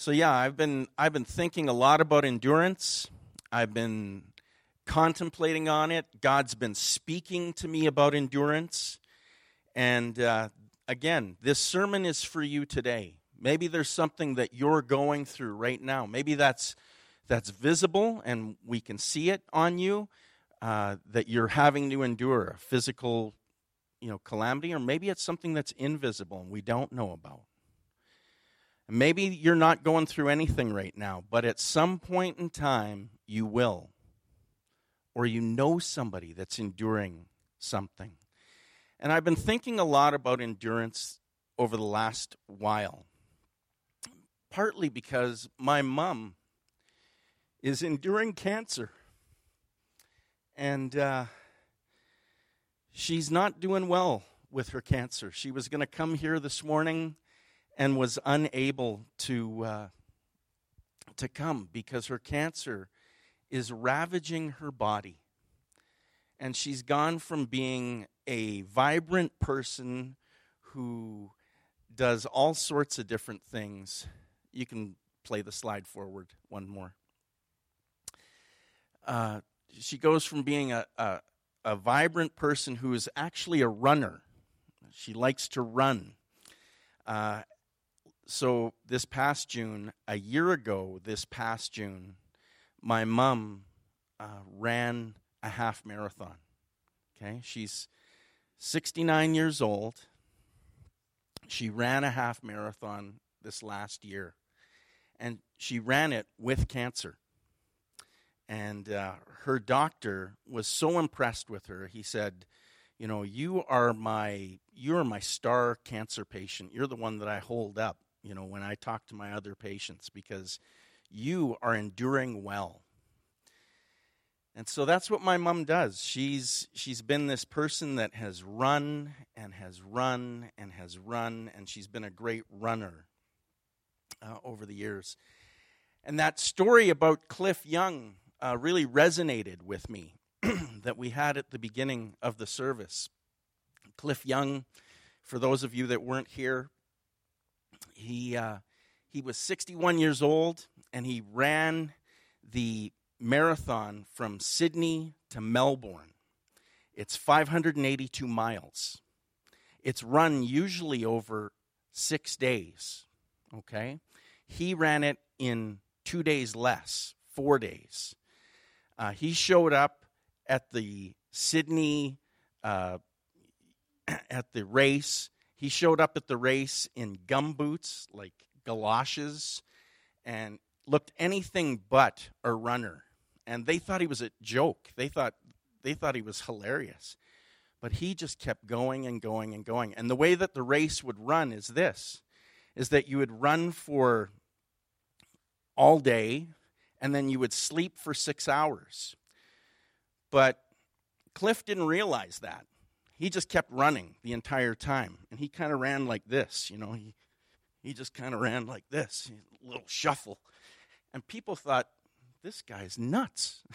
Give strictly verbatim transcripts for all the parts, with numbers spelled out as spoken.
So yeah, I've been I've been thinking a lot about endurance. I've been contemplating on it. God's been speaking to me about endurance. And uh, again, this sermon is for you today. Maybe there's something that you're going through right now. Maybe that's that's visible and we can see it on you, uh, that you're having to endure a physical, you know, calamity, or maybe it's something that's invisible and we don't know about. Maybe you're not going through anything right now, but at some point in time, you will. Or you know somebody that's enduring something. And I've been thinking a lot about endurance over the last while. Partly because my mom is enduring cancer. And uh, she's not doing well with her cancer. She was going to come here this morning and was unable to uh, to come because her cancer is ravaging her body. And she's gone from being a vibrant person who does all sorts of different things. You can play the slide forward one more. Uh, she goes from being a, a, a vibrant person who is actually a runner. She likes to run. Uh, So this past June, a year ago this past June, my mom uh, ran a half marathon. Okay, she's sixty-nine years old. She ran a half marathon this last year, and she ran it with cancer. And uh, her doctor was so impressed with her. He said, "You know, you are my you are my star cancer patient. You're the one that I hold up, you know, when I talk to my other patients, because you are enduring well." And so that's what my mom does. She's she's been this person that has run and has run and has run, and she's been a great runner uh, over the years. And that story about Cliff Young uh, really resonated with me that we had at the beginning of the service. Cliff Young, for those of you that weren't here, He uh, he was sixty-one years old, and he ran the marathon from Sydney to Melbourne. It's five hundred eighty-two miles. It's run usually over six days, okay? He ran it in two days less, four days. Uh, he showed up at the Sydney, uh, at the race. He showed up at the race in gumboots, like galoshes, and looked anything but a runner. And they thought he was a joke. They thought they thought he was hilarious. But he just kept going and going and going. And the way that the race would run is this, is that you would run for all day, and then you would sleep for six hours. But Cliff didn't realize that. He just kept running the entire time. And he kind of ran like this, you know. He he just kind of ran like this, a little shuffle. And people thought, this guy's nuts.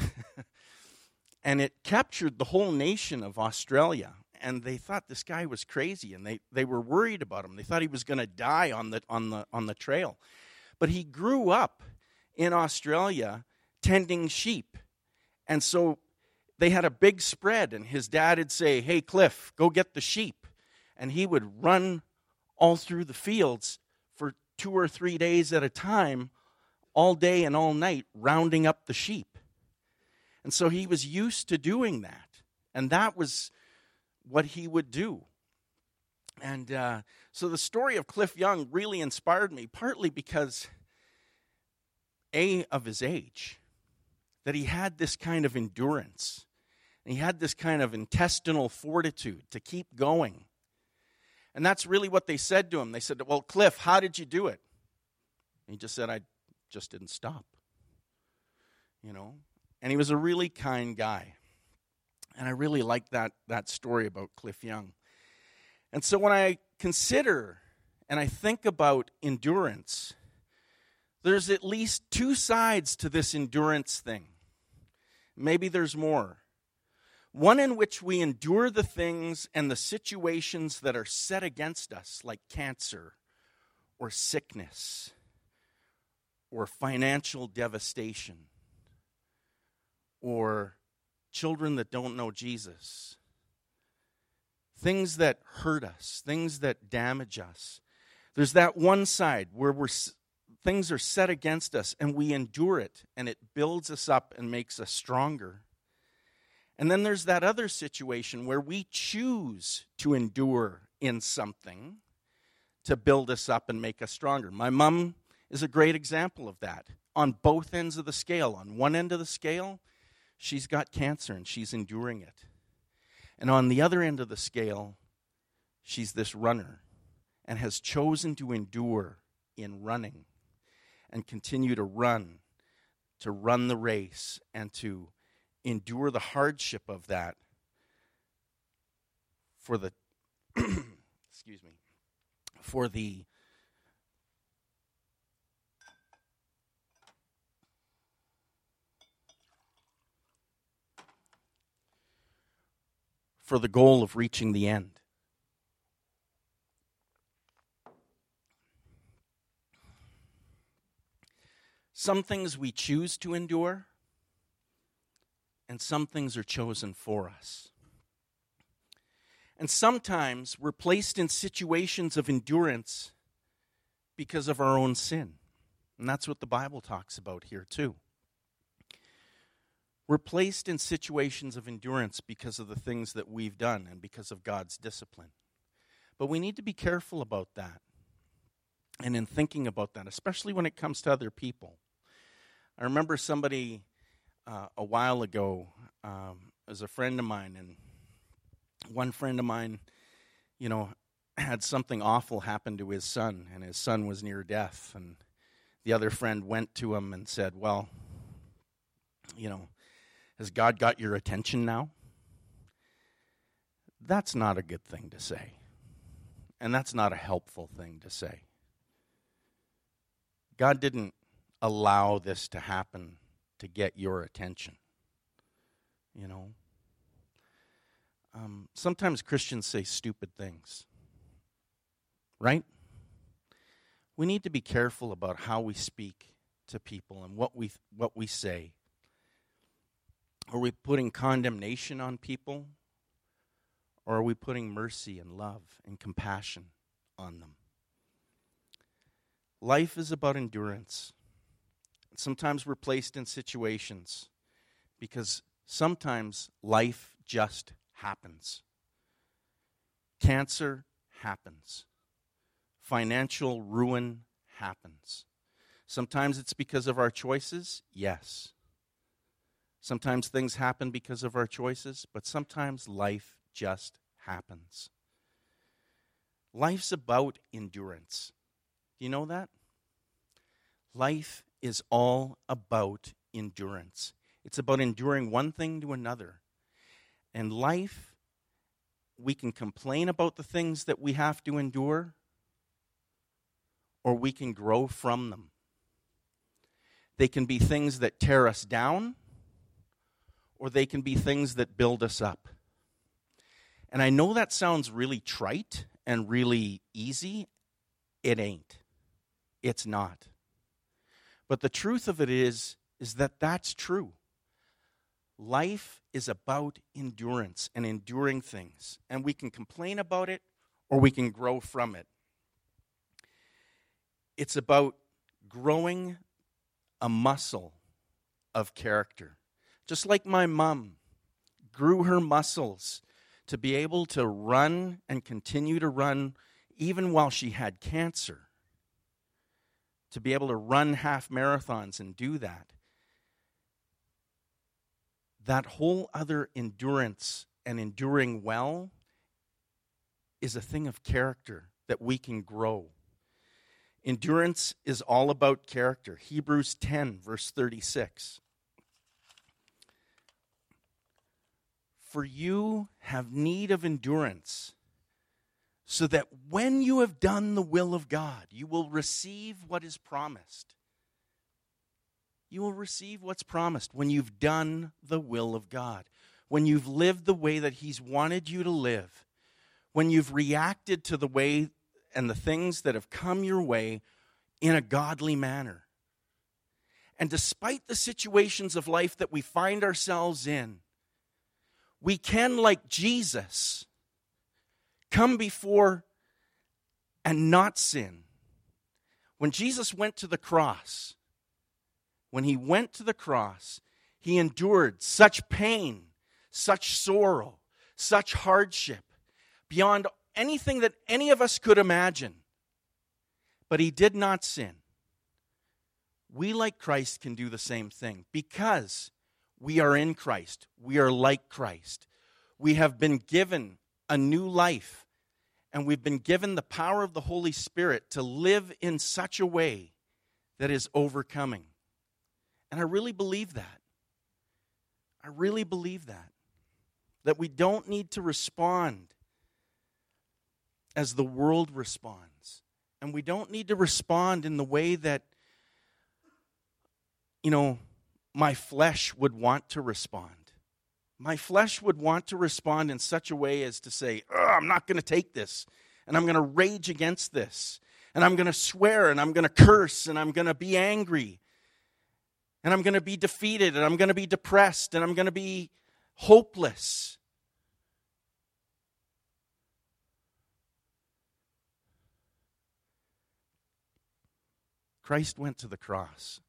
And it captured the whole nation of Australia. And they thought this guy was crazy, and they, they were worried about him. They thought he was going to die on the on the on the trail. But he grew up in Australia tending sheep. And so they had a big spread, and his dad would say, "Hey, Cliff, go get the sheep." And he would run all through the fields for two or three days at a time, all day and all night, rounding up the sheep. And so he was used to doing that. And that was what he would do. And uh, so the story of Cliff Young really inspired me, partly because, A, of his age, that he had this kind of endurance. And he had this kind of intestinal fortitude to keep going. And that's really what they said to him. They said, "Well, Cliff, how did you do it?" And he just said, "I just didn't stop." You know? And he was a really kind guy. And I really like that, that story about Cliff Young. And so when I consider and I think about endurance, there's at least two sides to this endurance thing. Maybe there's more. One in which we endure the things and the situations that are set against us, like cancer or sickness or financial devastation, or children that don't know Jesus, things that hurt us, things that damage us. There's that one side where we're things are set against us and we endure it, and it builds us up and makes us stronger. And then there's that other situation where we choose to endure in something to build us up and make us stronger. My mom is a great example of that on both ends of the scale. On one end of the scale, she's got cancer and she's enduring it. And on the other end of the scale, she's this runner and has chosen to endure in running and continue to run, to run the race and to endure the hardship of that for the, excuse me, for the for the goal of reaching the end. Some things we choose to endure, and some things are chosen for us. And sometimes we're placed in situations of endurance because of our own sin. And that's what the Bible talks about here too. We're placed in situations of endurance because of the things that we've done and because of God's discipline. But we need to be careful about that and in thinking about that, especially when it comes to other people. I remember somebody uh, a while ago, um, as a friend of mine, and one friend of mine, you know, had something awful happen to his son, and his son was near death. And the other friend went to him and said, well, you know, has God got your attention now? That's not a good thing to say. And that's not a helpful thing to say. God didn't allow this to happen to get your attention. You know? Um, sometimes Christians say stupid things. Right? We need to be careful about how we speak to people and what we what we say. Are we putting condemnation on people? Or are we putting mercy and love and compassion on them? Life is about endurance. Sometimes we're placed in situations because sometimes life just happens. Cancer happens. Financial ruin happens. Sometimes it's because of our choices, yes. Sometimes things happen because of our choices, but sometimes life just happens. Life's about endurance. Do you know that? Life is all about endurance. It's about enduring one thing to another. And life, we can complain about the things that we have to endure, or we can grow from them. They can be things that tear us down, or they can be things that build us up. And I know that sounds really trite and really easy. It ain't. It's not. But the truth of it is, is that that's true. Life is about endurance and enduring things. And we can complain about it, or we can grow from it. It's about growing a muscle of character. Just like my mom grew her muscles to be able to run and continue to run even while she had cancer. To be able to run half marathons and do that. That whole other endurance and enduring well is a thing of character that we can grow. Endurance is all about character. Hebrews ten, verse thirty-six. For you have need of endurance, so that when you have done the will of God, you will receive what is promised. You will receive what's promised when you've done the will of God. When you've lived the way that He's wanted you to live. When you've reacted to the way and the things that have come your way in a godly manner. And despite the situations of life that we find ourselves in, we can, like Jesus, come before and not sin. When Jesus went to the cross, when he went to the cross, he endured such pain, such sorrow, such hardship, beyond anything that any of us could imagine. But he did not sin. We, like Christ, can do the same thing because we are in Christ. We are like Christ. We have been given a new life, and we've been given the power of the Holy Spirit to live in such a way that is overcoming. And I really believe that. I really believe that. That we don't need to respond as the world responds. And we don't need to respond in the way that, you know, my flesh would want to respond. My flesh would want to respond in such a way as to say, I'm not going to take this, and I'm going to rage against this, and I'm going to swear, and I'm going to curse, and I'm going to be angry, and I'm going to be defeated, and I'm going to be depressed, and I'm going to be hopeless. Christ went to the cross,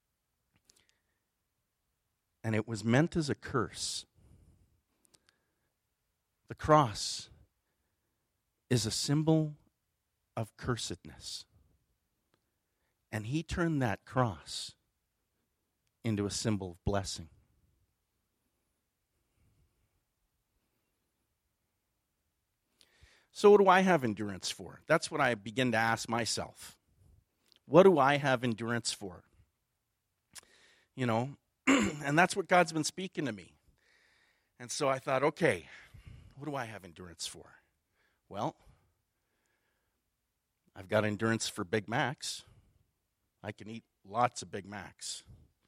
and it was meant as a curse. The cross is a symbol of cursedness. And he turned that cross into a symbol of blessing. So what do I have endurance for? That's what I begin to ask myself. What do I have endurance for? You know, and that's what God's been speaking to me. And so I thought, okay, what do I have endurance for? Well, I've got endurance for Big Macs. I can eat lots of Big Macs.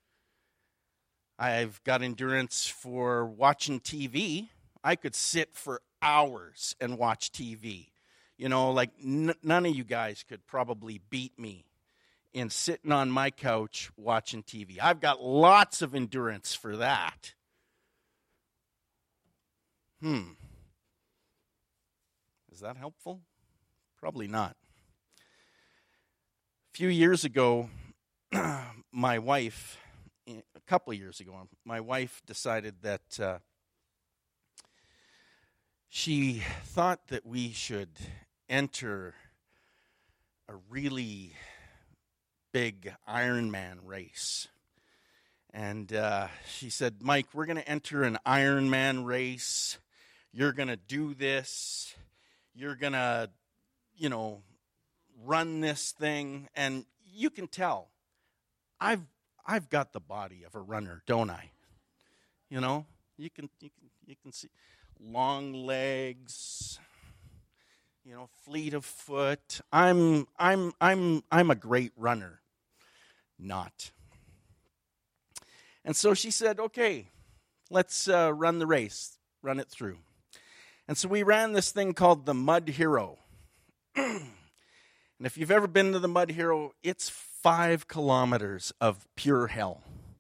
I've got endurance for watching T V. I could sit for hours and watch T V. You know, like n- none of you guys could probably beat me in sitting on my couch watching T V. I've got lots of endurance for that. Hmm. Is that helpful? Probably not. A few years ago, my wife, a couple of years ago, my wife decided that uh, she thought that we should enter a really big Ironman race. And uh, she said, Mike, we're going to enter an Ironman race. You're going to do this. You're going to, you know, run this thing. And you can tell, I've I've got the body of a runner, don't I? You know, you can you can you can see long legs, you know, fleet of foot. I'm I'm I'm I'm a great runner. Not. And so she said, okay, let's uh, run the race, run it through. And so we ran this thing called the Mud Hero. And if you've ever been to the Mud Hero, it's five kilometers of pure hell.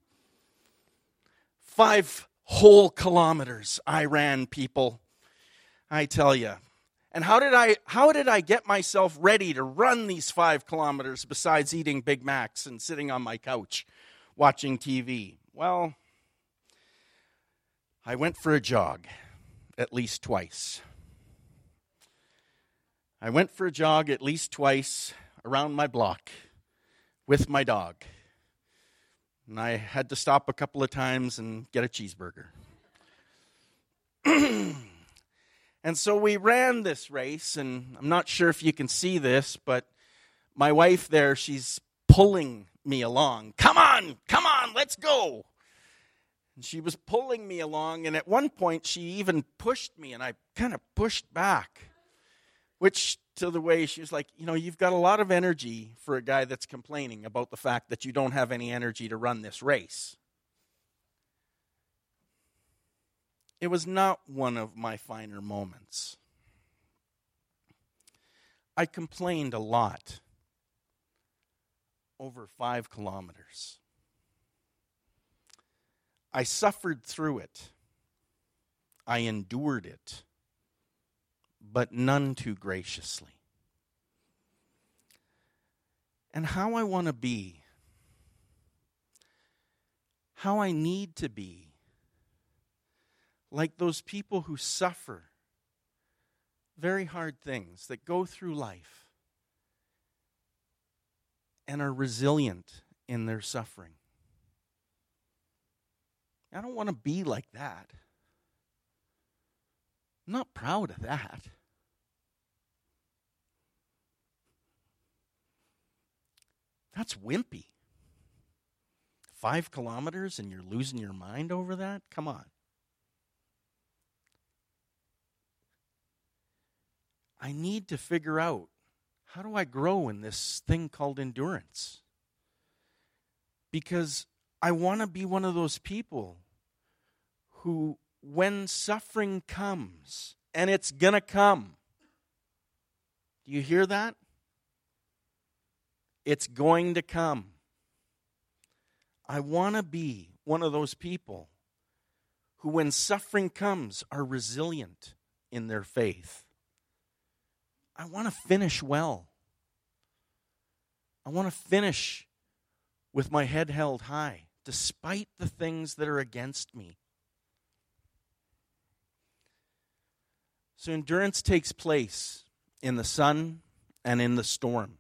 Five whole kilometers I ran, people. I tell you. And how did I how did I get myself ready to run these five kilometers besides eating Big Macs and sitting on my couch watching T V? Well, I went for a jog at least twice. I went for a jog at least twice around my block with my dog. And I had to stop a couple of times and get a cheeseburger. And so we ran this race, and I'm not sure if you can see this, but my wife there, she's pulling me along. Come on, come on, let's go. And she was pulling me along, and at one point she even pushed me, and I kind of pushed back, which to the way she was like, you know, you've got a lot of energy for a guy that's complaining about the fact that you don't have any energy to run this race. It was not one of my finer moments. I complained a lot over five kilometers. I suffered through it. I endured it, but none too graciously. And how I want to be, how I need to be, like those people who suffer very hard things, that go through life and are resilient in their suffering. I don't want to be like that. I'm not proud of that. That's wimpy. Five kilometers and you're losing your mind over that? Come on. I need to figure out, how do I grow in this thing called endurance? Because I want to be one of those people who, when suffering comes, and it's going to come, do you hear that? It's going to come. I want to be one of those people who, when suffering comes, are resilient in their faith. I want to finish well. I want to finish with my head held high, despite the things that are against me. So endurance takes place in the sun and in the storm.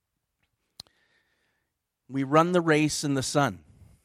We run the race in the sun.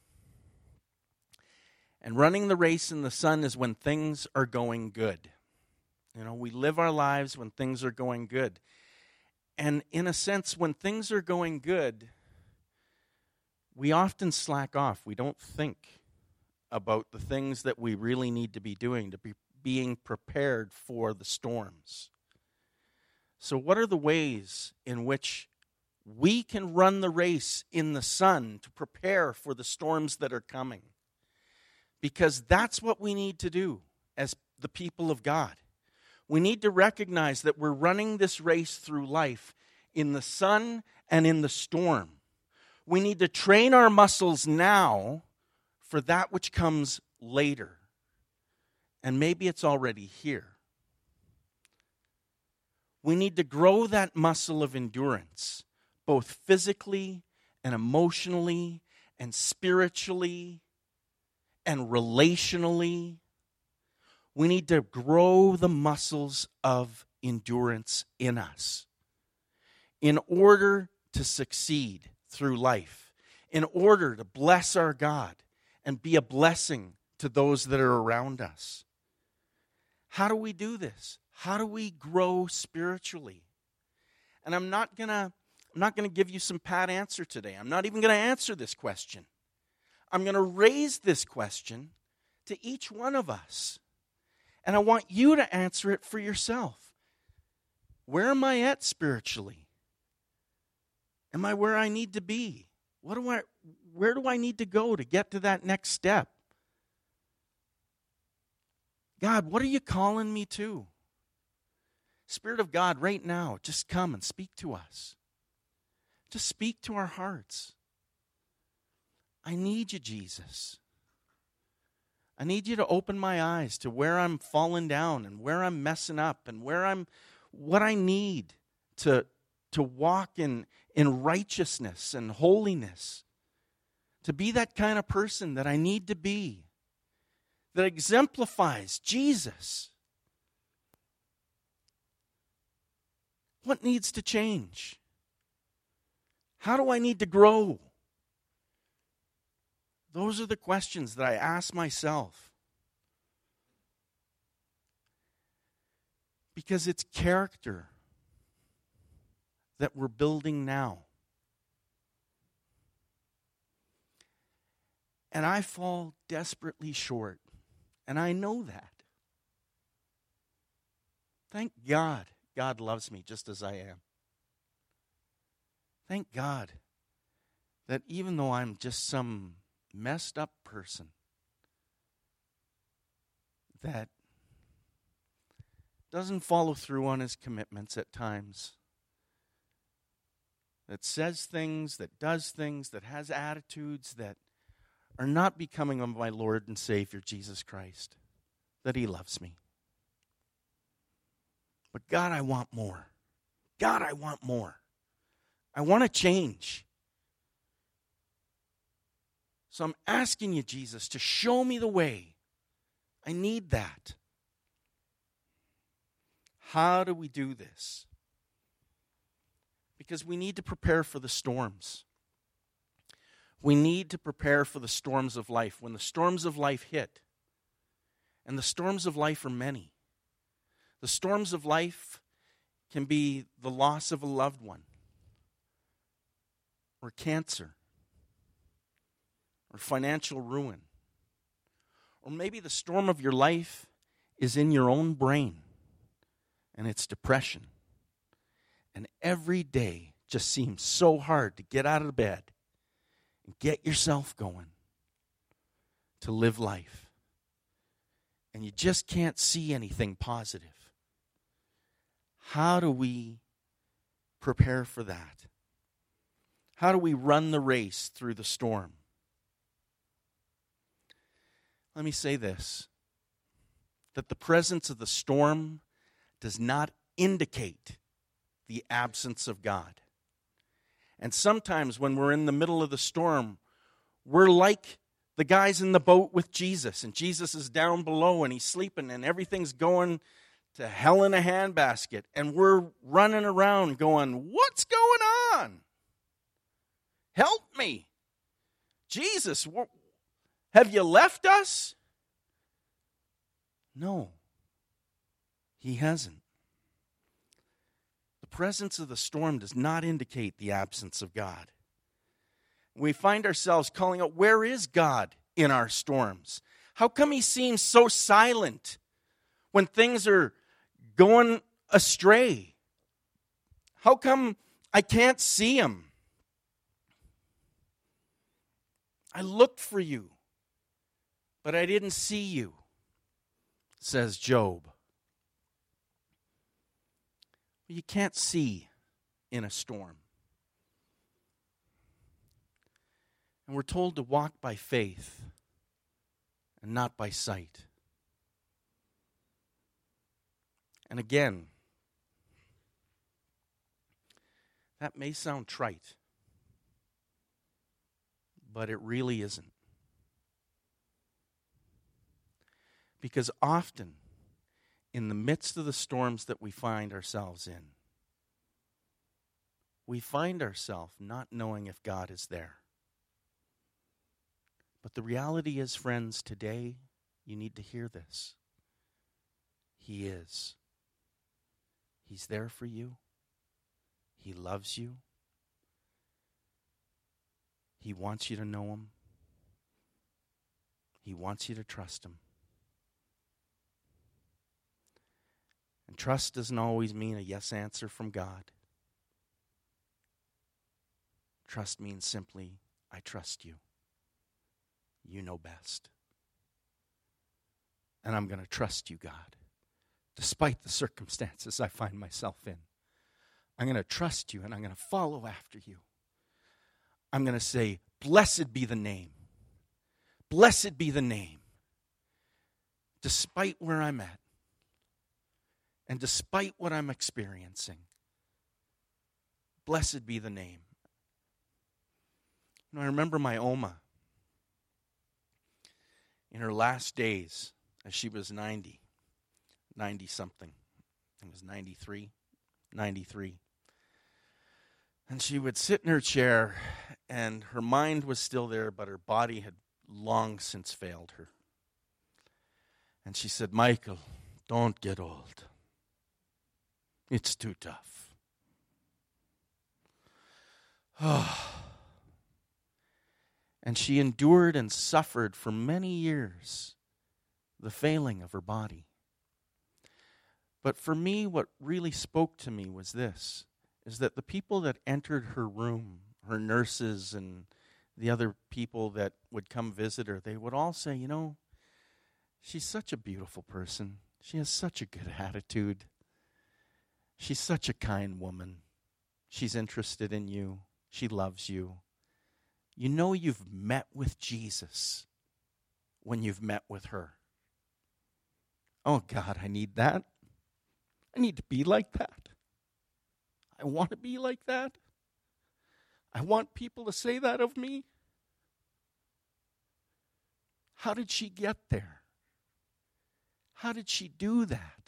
And running the race in the sun is when things are going good. You know, we live our lives when things are going good. And in a sense, when things are going good, we often slack off. We don't think about the things that we really need to be doing to be being prepared for the storms. So what are the ways in which we can run the race in the sun to prepare for the storms that are coming? Because that's what we need to do as the people of God. We need to recognize that we're running this race through life in the sun and in the storm. We need to train our muscles now for that which comes later. And maybe it's already here. We need to grow that muscle of endurance, both physically and emotionally and spiritually and relationally. We need to grow the muscles of endurance in us in order to succeed through life, in order to bless our God and be a blessing to those that are around us. How do we do this? How do we grow spiritually? And I'm not gonna, I'm not gonna give you some pat answer today. I'm not even gonna answer this question. I'm gonna raise this question to each one of us. And I want you to answer it for yourself. Where am I at spiritually? Am I where I need to be? What do I, where do I need to go to get to that next step? God, what are you calling me to? Spirit of God, right now, just come and speak to us. Just speak to our hearts. I need you, Jesus. I need you to open my eyes to where I'm falling down and where I'm messing up and where I'm, what I need to, to walk in, in righteousness and holiness. To be that kind of person that I need to be. That exemplifies Jesus. What needs to change? How do I need to grow? Those are the questions that I ask myself. Because it's character that we're building now. And I fall desperately short. And I know that. Thank God, God loves me just as I am. Thank God that even though I'm just some messed up person, that doesn't follow through on his commitments at times, that says things, that does things, that has attitudes that are not becoming of my Lord and Savior, Jesus Christ, that he loves me. But God, I want more. God, I want more. I want to change. So I'm asking you, Jesus, to show me the way. I need that. How do we do this? Because we need to prepare for the storms. We need to prepare for the storms of life. When the storms of life hit, and the storms of life are many. The storms of life can be the loss of a loved one, or cancer, or financial ruin. Or maybe the storm of your life is in your own brain, and it's depression. And every day just seems so hard to get out of bed and get yourself going to live life. And you just can't see anything positive. How do we prepare for that? How do we run the race through the storm? Let me say this, that the presence of the storm does not indicate the absence of God. And sometimes when we're in the middle of the storm, we're like the guys in the boat with Jesus, and Jesus is down below and he's sleeping and everything's going to hell in a handbasket, and we're running around going, what's going on? Help me. Jesus, have you left us? No, he hasn't. The presence of the storm does not indicate the absence of God. We find ourselves calling out, where is God in our storms? How come he seems so silent when things are going astray? How come I can't see him? I looked for you, but I didn't see you, says Job. You can't see in a storm. And we're told to walk by faith and not by sight. And again, that may sound trite, but it really isn't. Because often, in the midst of the storms that we find ourselves in, we find ourselves not knowing if God is there. But the reality is, friends, today, you need to hear this. He is. He's there for you. He loves you. He wants you to know him. He wants you to trust him. And trust doesn't always mean a yes answer from God. Trust means simply, I trust you. You know best. And I'm going to trust you, God, despite the circumstances I find myself in. I'm going to trust you, and I'm going to follow after you. I'm going to say, blessed be the name. Blessed be the name. Despite where I'm at. And despite what I'm experiencing. Blessed be the name. You know, I remember my Oma. In her last days, as she was ninety, ninety-something. I think it was ninety-three, ninety-three. And she would sit in her chair, and her mind was still there, but her body had long since failed her. And she said, Michael, don't get old. It's too tough. Oh. And she endured and suffered for many years the failing of her body. But for me, what really spoke to me was this, is that the people that entered her room, her nurses and the other people that would come visit her, they would all say, you know, she's such a beautiful person. She has such a good attitude. She's such a kind woman. She's interested in you. She loves you. You know you've met with Jesus when you've met with her. Oh God, I need that. I need to be like that. I want to be like that. I want people to say that of me. How did she get there? How did she do that?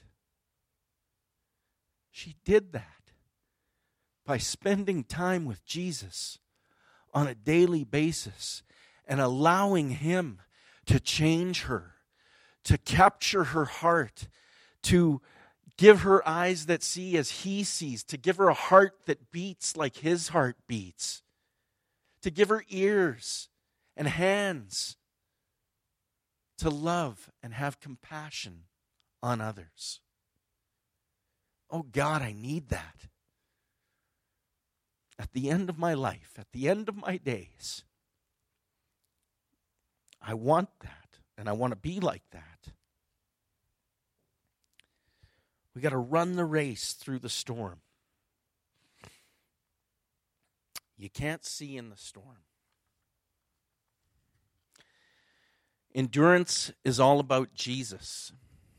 She did that by spending time with Jesus on a daily basis and allowing him to change her, to capture her heart, to give her eyes that see as he sees, to give her a heart that beats like his heart beats, to give her ears and hands to love and have compassion on others. Oh God, I need that. At the end of my life, at the end of my days, I want that, and I want to be like that. We got to run the race through the storm. You can't see in the storm. Endurance is all about Jesus,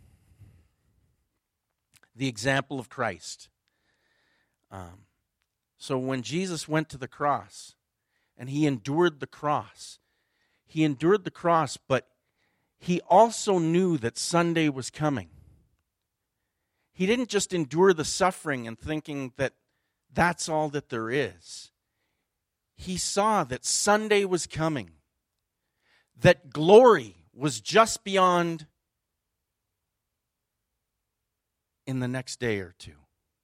the example of Christ. Um, so when Jesus went to the cross and he endured the cross, he endured the cross, but he also knew that Sunday was coming. He didn't just endure the suffering and thinking that that's all that there is. He saw that Sunday was coming, that glory was just beyond in the next day or two.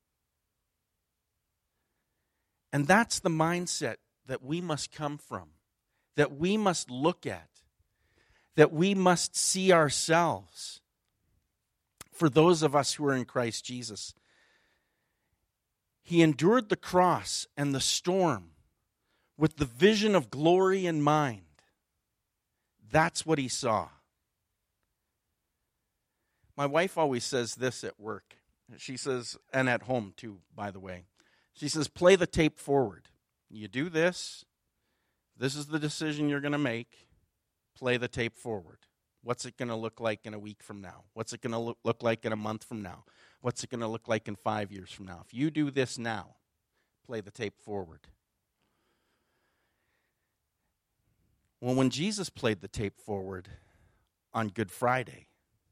And that's the mindset that we must come from, that we must look at, that we must see ourselves. For those of us who are in Christ Jesus, he endured the cross and the storm with the vision of glory in mind. That's what he saw. My wife always says this at work. She says, and at home too, by the way. She says, play the tape forward. You do this. This is the decision you're going to make. Play the tape forward. What's it going to look like in a week from now? What's it going to look, look like in a month from now? What's it going to look like in five years from now? If you do this now, play the tape forward. Well, when Jesus played the tape forward on Good Friday,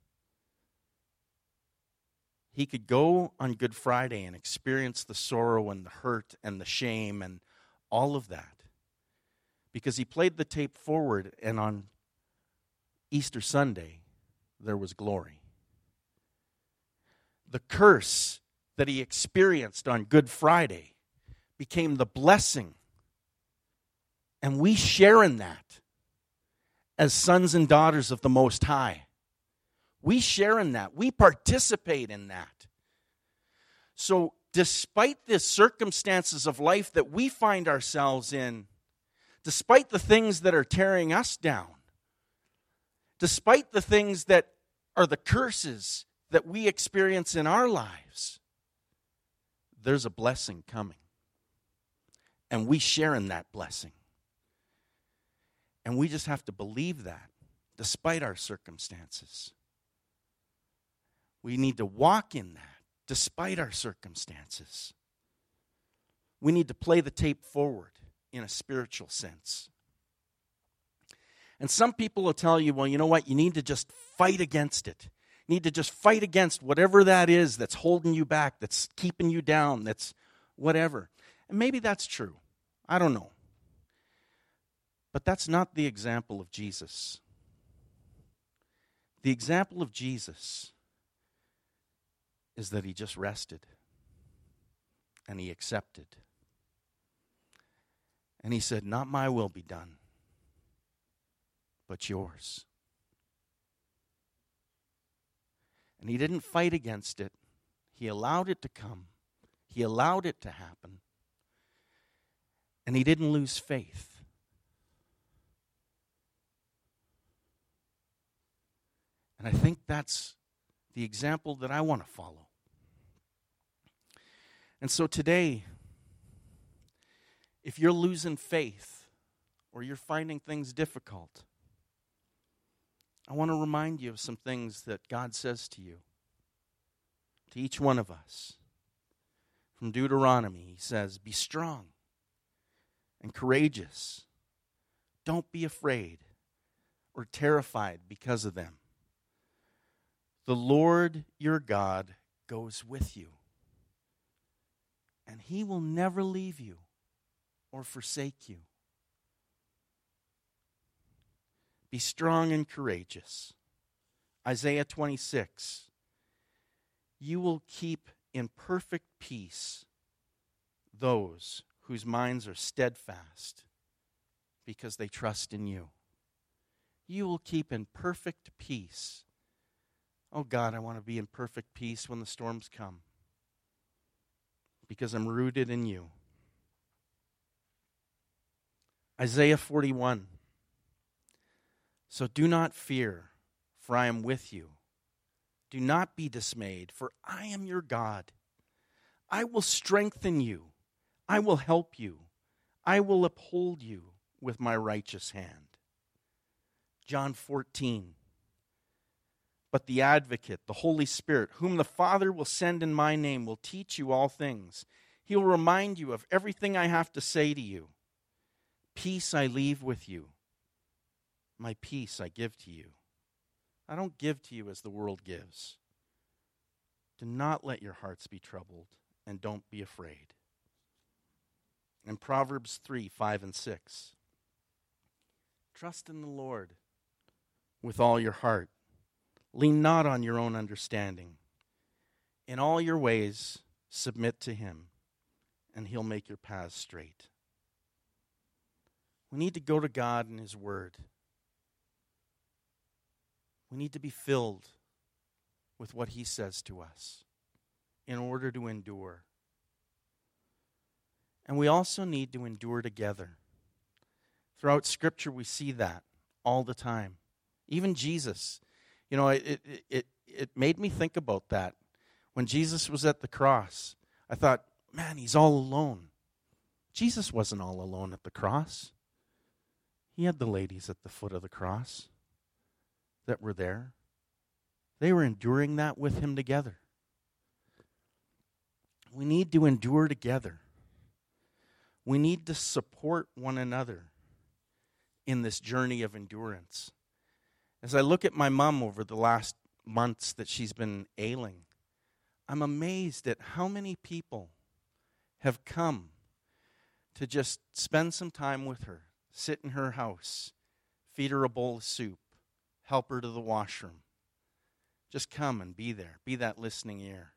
he could go on Good Friday and experience the sorrow and the hurt and the shame and all of that. Because he played the tape forward, and on Easter Sunday, there was glory. The curse that he experienced on Good Friday became the blessing. And we share in that as sons and daughters of the Most High. We share in that. We participate in that. So despite the circumstances of life that we find ourselves in, despite the things that are tearing us down, despite the things that are the curses that we experience in our lives, there's a blessing coming. And we share in that blessing. And we just have to believe that, despite our circumstances. We need to walk in that, despite our circumstances. We need to play the tape forward in a spiritual sense. And some people will tell you, well, you know what? You need to just fight against it. You need to just fight against whatever that is that's holding you back, that's keeping you down, that's whatever. And maybe that's true. I don't know. But that's not the example of Jesus. The example of Jesus is that he just rested and he accepted. And he said, not my will be done, but yours. And he didn't fight against it. He allowed it to come. He allowed it to happen. And he didn't lose faith. And I think that's the example that I want to follow. And so today, if you're losing faith or you're finding things difficult, I want to remind you of some things that God says to you, to each one of us. From Deuteronomy, he says, be strong and courageous. Don't be afraid or terrified because of them. The Lord your God goes with you, and he will never leave you or forsake you. Be strong and courageous. Isaiah twenty-six. You will keep in perfect peace those whose minds are steadfast because they trust in you. You will keep in perfect peace. Oh God, I want to be in perfect peace when the storms come because I'm rooted in you. Isaiah forty-one. So do not fear, for I am with you. Do not be dismayed, for I am your God. I will strengthen you. I will help you. I will uphold you with my righteous hand. John fourteen. But the advocate, the Holy Spirit, whom the Father will send in my name, will teach you all things. He will remind you of everything I have to say to you. Peace I leave with you. My peace I give to you. I don't give to you as the world gives. Do not let your hearts be troubled, and don't be afraid. In Proverbs three, five, and six. Trust in the Lord with all your heart. Lean not on your own understanding. In all your ways, submit to him, and he'll make your paths straight. We need to go to God and his word. We need to be filled with what he says to us in order to endure. And we also need to endure together. Throughout Scripture, we see that all the time. Even Jesus, you know, it, it, it, it made me think about that. When Jesus was at the cross, I thought, man, he's all alone. Jesus wasn't all alone at the cross. He had the ladies at the foot of the cross that were there. They were enduring that with him together. We need to endure together. We need to support one another in this journey of endurance. As I look at my mom over the last months that she's been ailing, I'm amazed at how many people have come to just spend some time with her, sit in her house, feed her a bowl of soup, help her to the washroom. Just come and be there. Be that listening ear.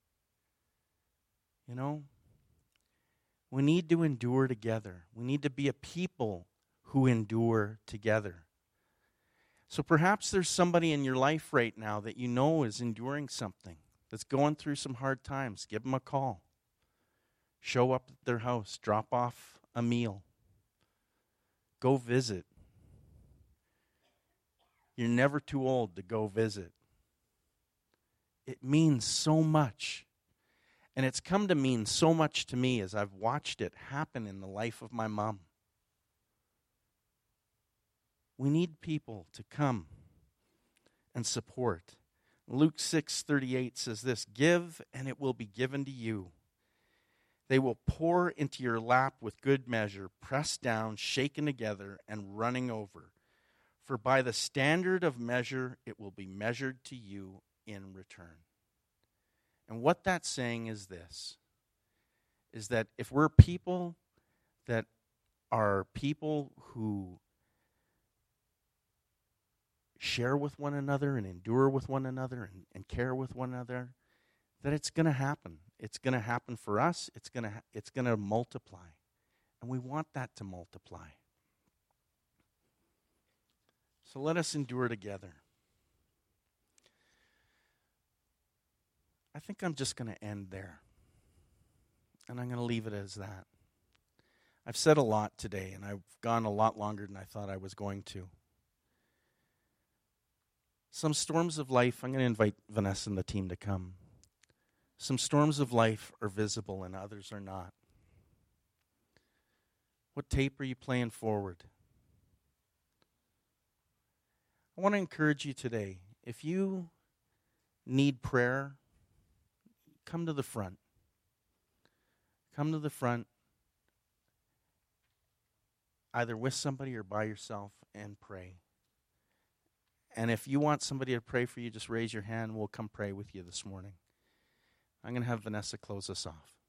You know, we need to endure together. We need to be a people who endure together. So perhaps there's somebody in your life right now that you know is enduring something, that's going through some hard times. Give them a call. Show up at their house. Drop off a meal. Go visit. You're never too old to go visit. It means so much. And it's come to mean so much to me as I've watched it happen in the life of my mom. We need people to come and support. Luke six thirty-eight says this, "Give, and it will be given to you. They will pour into your lap with good measure, pressed down, shaken together, and running over. For by the standard of measure, it will be measured to you in return." And what that's saying is this, is that if we're people that are people who share with one another and endure with one another and, and care with one another, that it's going to happen. It's going to happen for us. It's going to ha- it's going to multiply. And we want that to multiply. So let us endure together. I think I'm just going to end there. And I'm going to leave it as that. I've said a lot today, and I've gone a lot longer than I thought I was going to. Some storms of life, I'm going to invite Vanessa and the team to come. Some storms of life are visible and others are not. What tape are you playing forward? want to encourage you today. If you need prayer, come to the front. Come to the front, either with somebody or by yourself, and pray. And if you want somebody to pray for you, just raise your hand. We'll come pray with you this morning. I'm going to have Vanessa close us off.